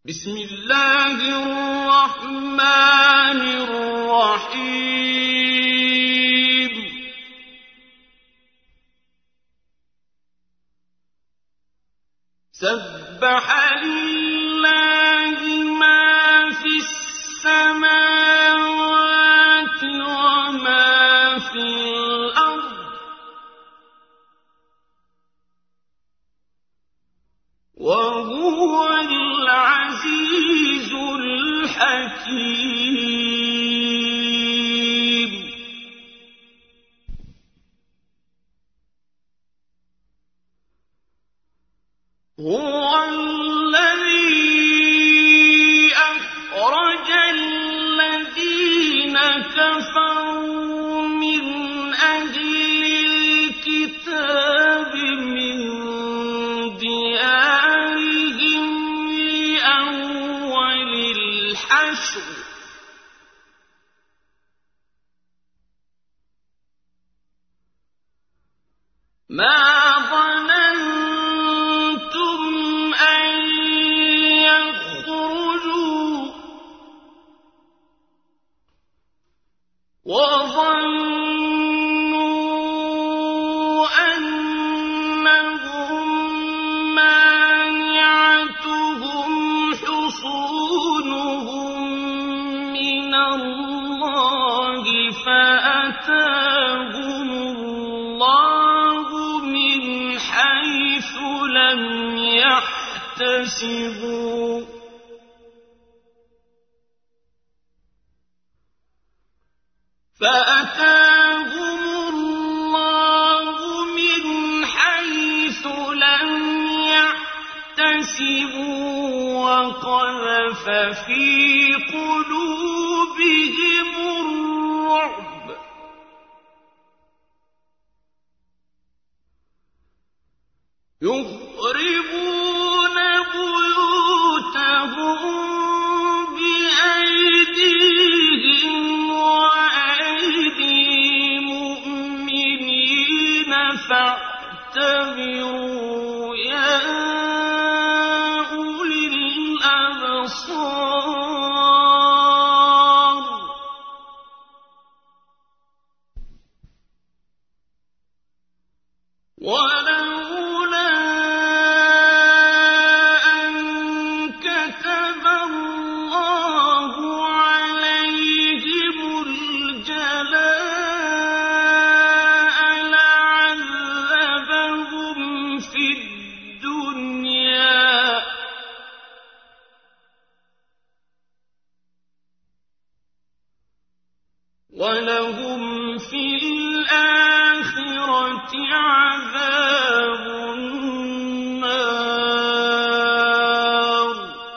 بسم الله الرحمن الرحيم سبح لله ما في السماوات وما في الأرض وهو العزيز الحكيم هو الذي أخرج الذين كفروا من أهل الكتاب من ديارهم لأول الحشر ما ظننتم أن يخرجوا وظنوا أنهم مانعتهم حصونهم من الله فأتاهم الله من حيث لم يحتسبوا وقذف في قلوبهم الرعب يخربون بيوتهم بأيديهم وأيدي المؤمنين فاعتبروا يا أولي الأبصار ولولا أن كتب الله عليهم الجلاء لعذبهم في الدنيا ولهم في الآخرة عذاب النار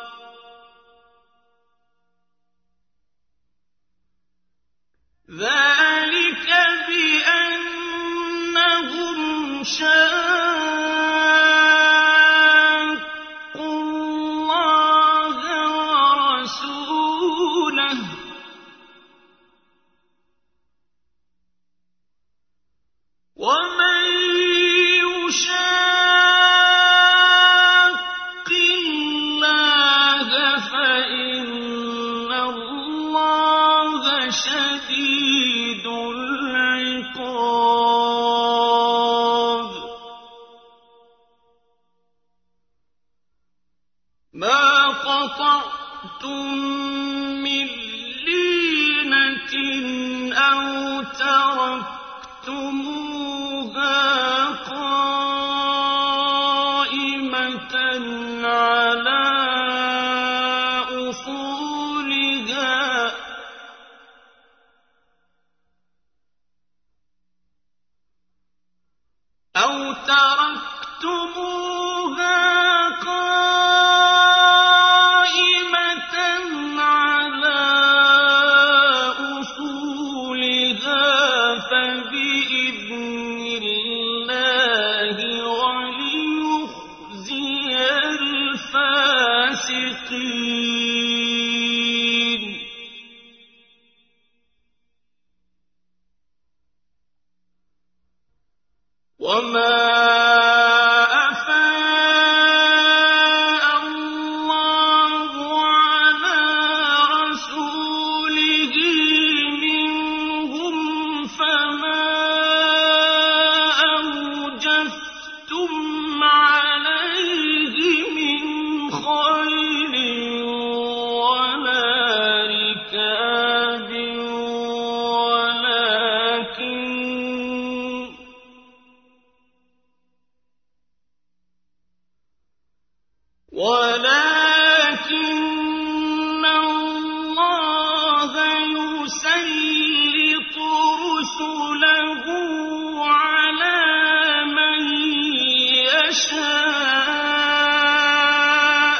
ذلك بأنهم شاقوا الله ورسوله ومن يشاق الله فإن الله شديد العقاب ما قطعتم من لينة أو تركتموها قائمة على أصولها فبإذن الله وليخزي الفاسقين وما أفاء الله خيل ولا ركاب ولكن الله يسلط رسله على من يشاء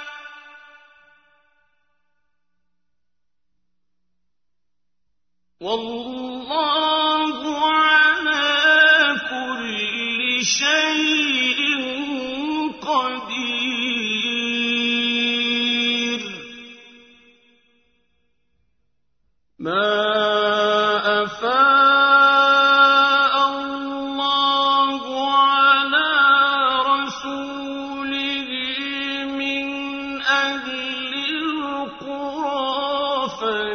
والله على كل شيء قدير. ما أفاء الله على رسوله من أهل القرى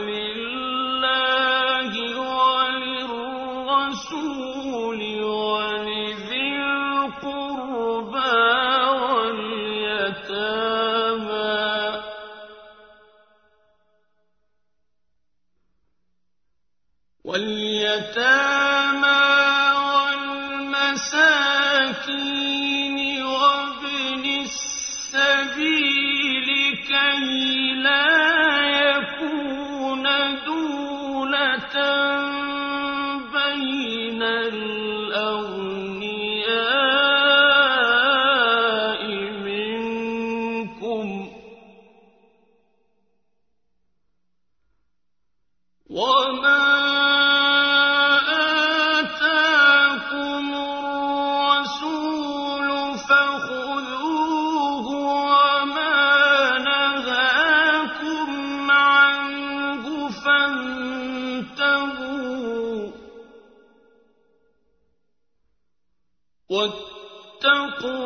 فلله وللرسول ولذي القربى واليتامى والمساكين وابن السبيل كي لا يكون دولة بين الأغنياء منكم وما واتقوا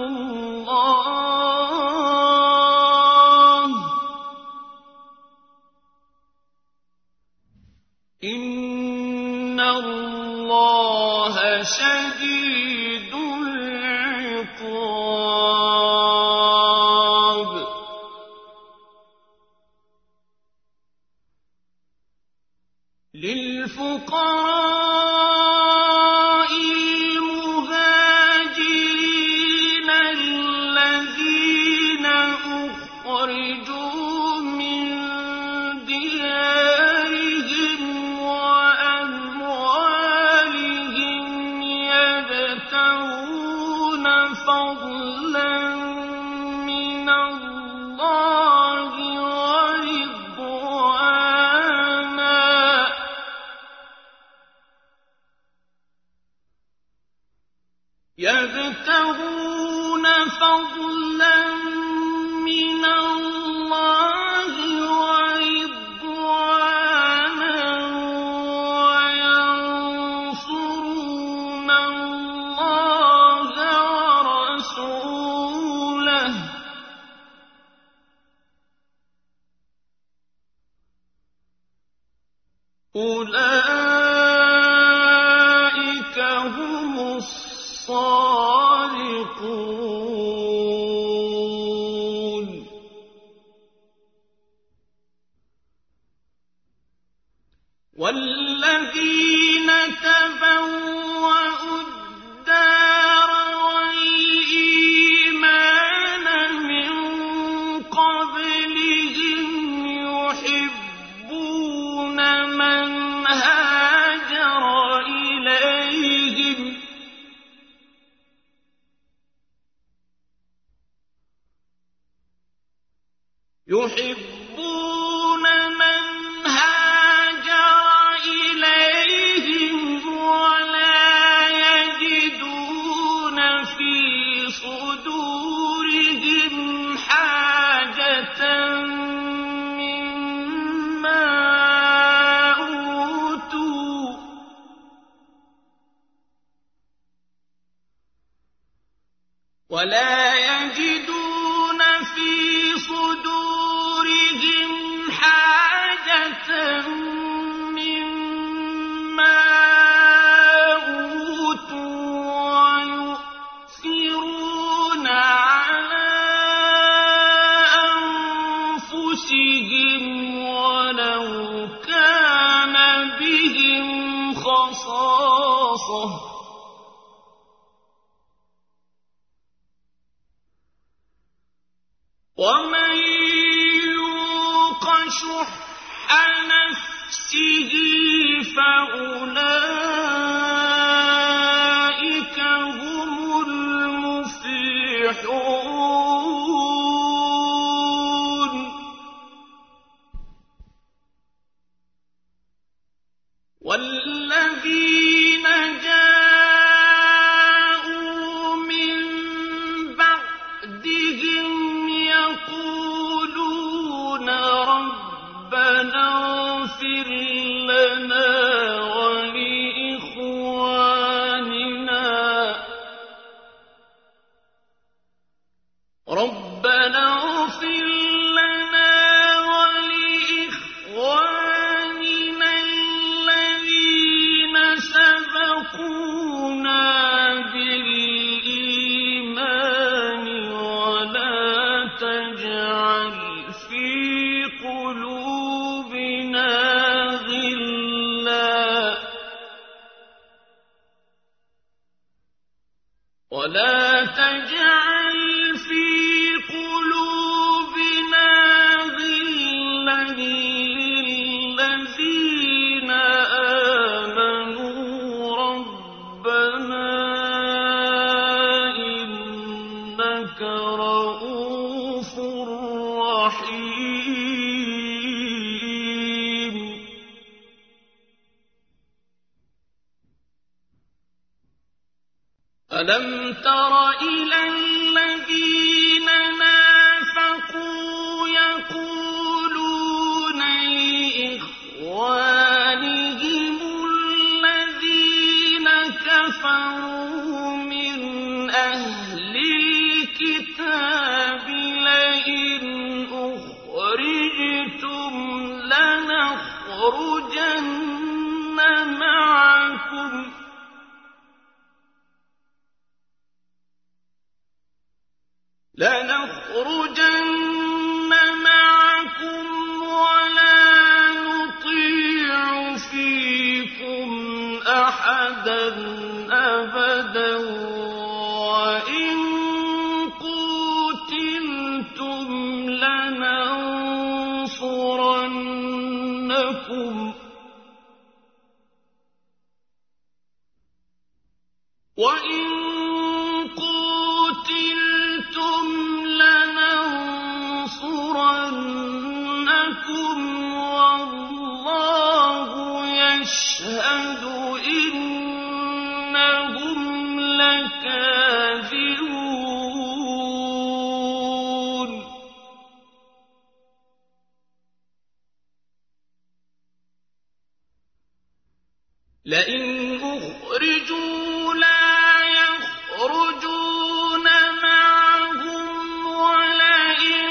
الله إن الله شديد العقاب. للفقراء المهاجرين الذين أخرجوا من ديارهم وأموالهم يبتغون فضلا من الله ورضوانا وينصرون الله ورسوله أولئك هم الصادقون. والذين تبوأوا الدار والإيمان من قبلهم يحبون من هاجر إليهم ولا يجدون في صدورهم حاجة مما أوتوا ويؤثرون على شح نفسه فأولئك هم المفلحون والذين جاءوا من بعدهم يقولون ربنا اغفر لنا ولإخواننا الذين سبقونا بالإيمان ولا تجعل في قلوبنا غلا للذين آمنوا ربنا إنك رؤوف رحيم ألم تر إلى الذين نافقوا يقولون لإخوانهم الذين كفروا من أهل الكتاب لئن أخرجتم لنخرجن معكم ولا نطيع فيكم أحدا أبدا وإن قوتلتم لننصرنكم والله يشهد إنهم لكاذبون لئن أخرجوا لا يخرجون معهم ولئن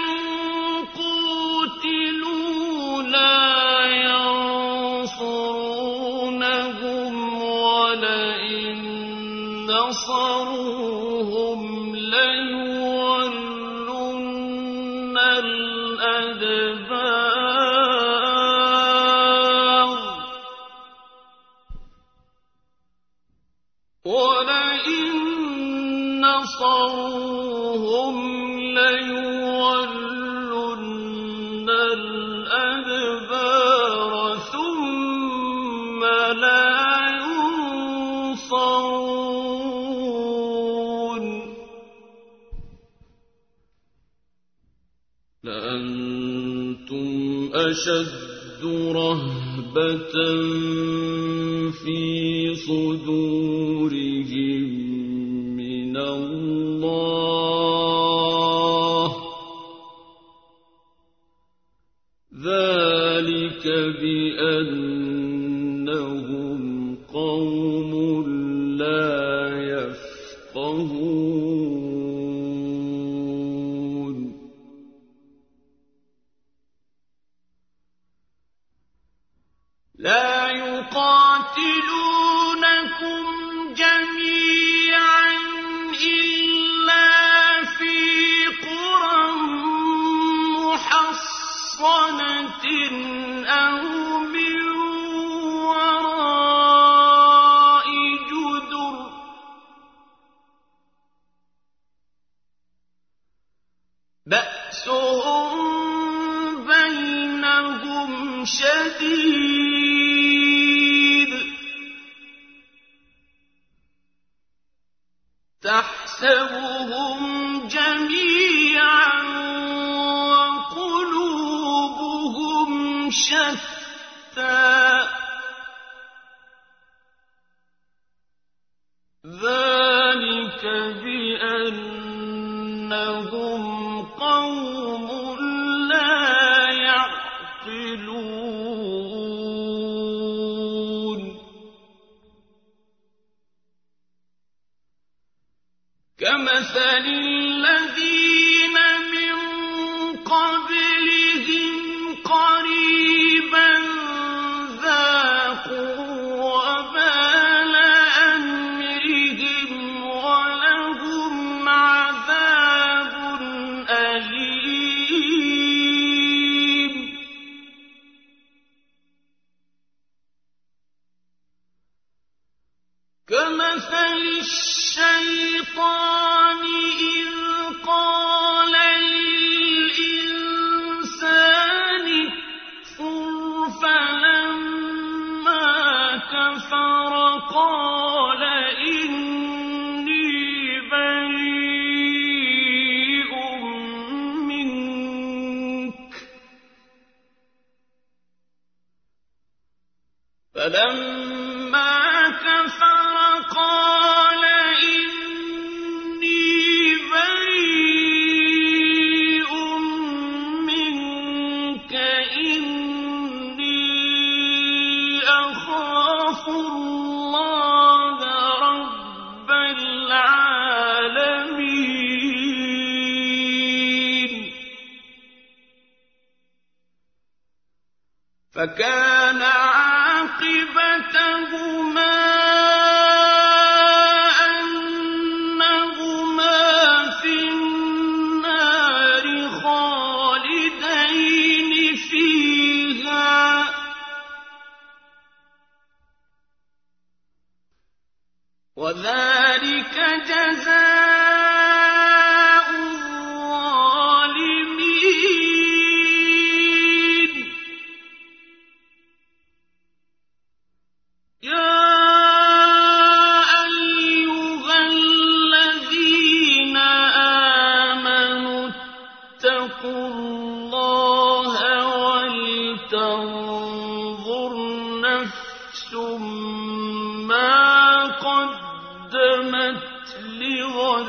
قوتلوا لا ينصرونهم ولئن نصروهم ليولن الأدبار ولئن نصروهم ليولن الأدبار ثم لا ينصرون لأنتم أشد رهبة في صدورهم من الله ذلك بأنهم قوم لا يفقهون لا يقاتلونكم جميعا إلا في قرى محصنة أو من وراء جدر بأسهم بينهم شديد تحسبهم جميعا وقلوبهم شتى ذلك بأنهم قوم لا يعقلون كمثل الذين من قبلهم قريبا ذاقوا وبال أمرهم ولهم عذاب أليم كمثل الشيطان إذ قال للإنسان اكفر فلما كفر قال إني بريء منك فلما كفر قال إني بريء منك إني أخاف الله رب العالمين فكان عاقبتهما أنهما في النار خالدين فيها وذلك جزاء الظالمين يا أيها الذين آمنوا اتقوا الله ولتنظر نفس ما قدمت لغد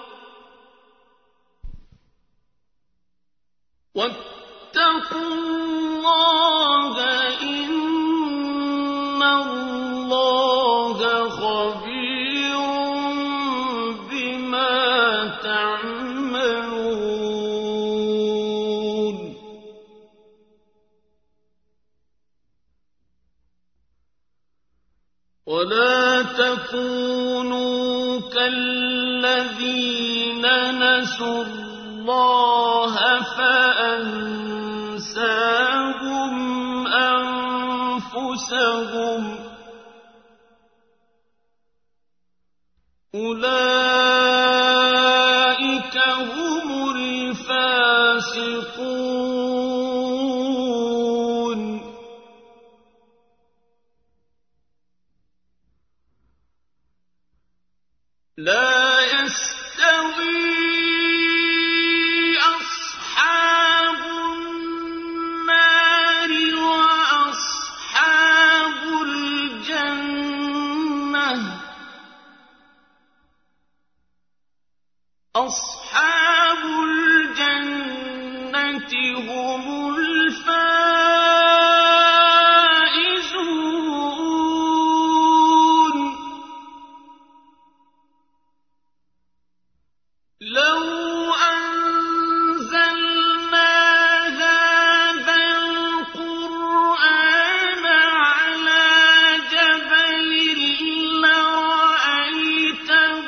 واتقوا الله إن الله خبير بما تعملون ولا تكونوا كالذين نسوا الله فأنساهم أنفسهم أولئك هم الفاسقون لا يستوي أصحاب النار وأصحاب الجنة أصحاب الجنة هم الفائزون لو أنزلنا هذا القرآن على جبل لرأيته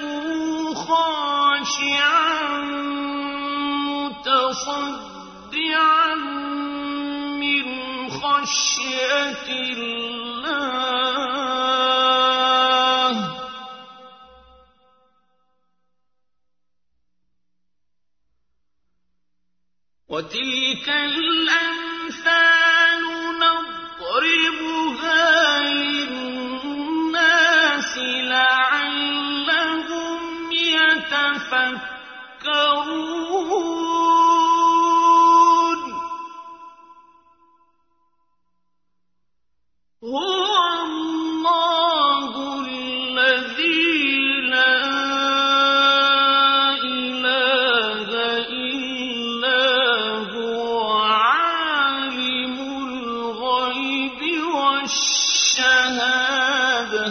خاشعا متصدعا من خشية الله وتلك الأمثال نضربها يتفكرون هو الله الذي لا إله إلا هو عالم الغيب والشهادة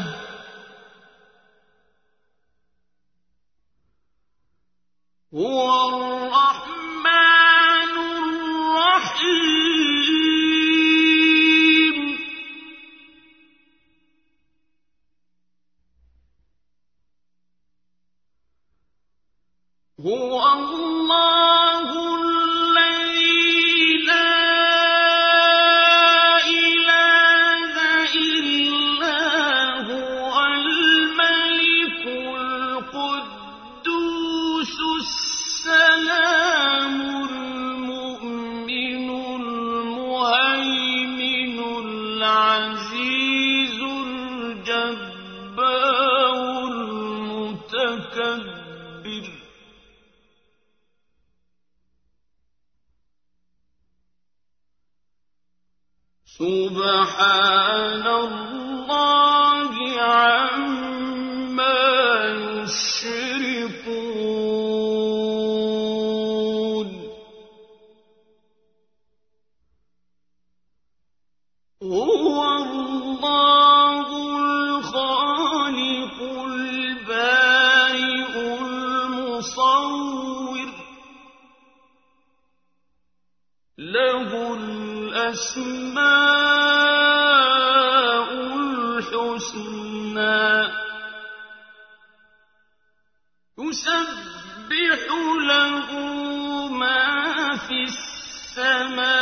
هو الرحمن الرحيم هو الله الذي لا إله إلا هو الملك القدوس السلام المؤمن المهيمن العزيز الجبار المتكبر سبحان الله عما يشركون هو الله الخالق البارئ المصور له الأسماء الحسنى يسبح له ما في السماوات